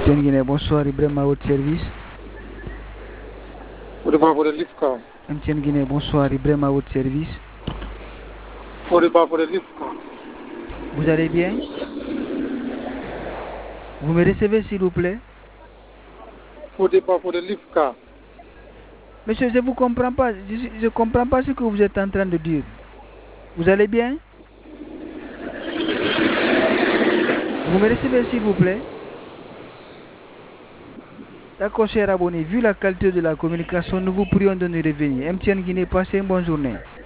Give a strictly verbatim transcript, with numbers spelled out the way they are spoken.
M T N Guinée, bonsoir, Ibrahim à votre service. M T N Guinée, bonsoir, Ibrahim à votre service. Vous allez bien? Vous me recevez s'il vous plaît? Monsieur, je ne vous comprends pas. Je ne comprends pas ce que vous êtes en train de dire. Vous allez bien? Vous me recevez s'il vous plaît? D'accord, cher abonné, vu la qualité de la communication, nous vous prions de nous revenir. M T N Guinée, passez une bonne journée.